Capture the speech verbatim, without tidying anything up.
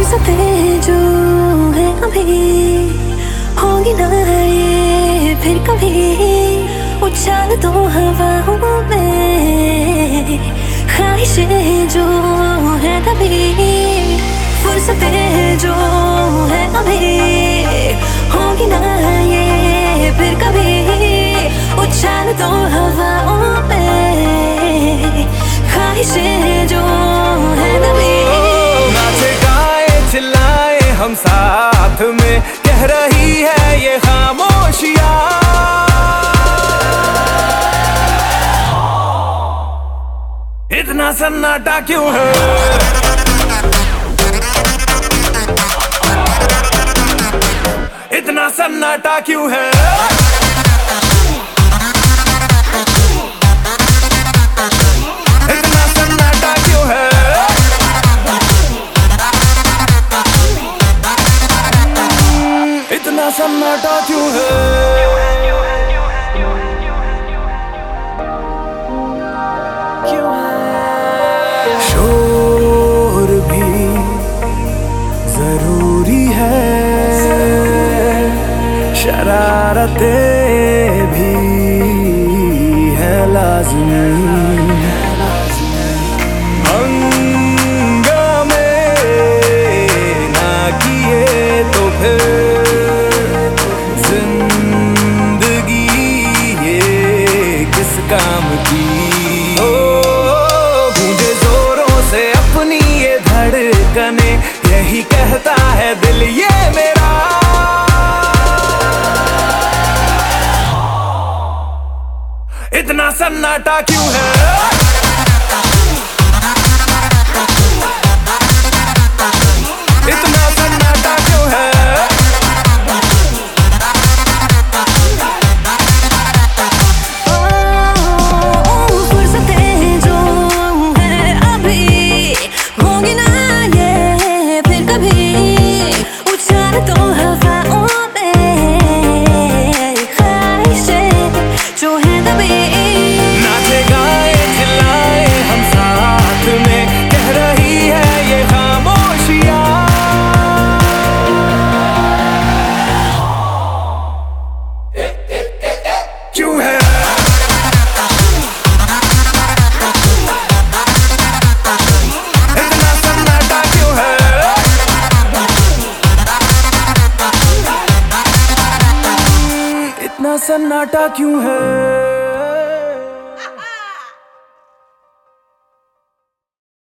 फुर्सतें जो है अभी होंगी ना ये फिर कभी। उछाल दो हवाओं में ख्वाहिशें जो है कभी। फुर्सतें जो है अभी होंगी ना ये फिर कभी। उछाल दो हवाओं में ख्वाहिशें जो है कभी। नाचे गाए चिल्लाए हम साथ में, कह रही है ये खामोशियां। इतना सन्नाटा क्यों है? इतना सन्नाटा क्यों है? इतना सन्नाटा क्यों है? इतना सन्नाटा क्यों है? क्यों है? शोर भी जरूरी है, शरारतें भी है लाज़मी। हंगामे ना किए तो फिर जिंदगी ये किस काम की। ओ गूंजे जोरों से अपनी ये धड़कने, यही कहता है दिल ये मेरा। इतना सन्नाटा क्यों है? इतना सन्नाटा क्यों है? फुर्सतें जो है अभी होंगी ना ये फिर कभी। उछाल दो हवाओं में ख्वाहिशें जो है कभी। नाचे गाए चिल्लाए हम साथ में, कह रही है ये खामोशियां। क्यों है? इतना सन्नाटा क्यों है? इतना सन्नाटा क्यों है?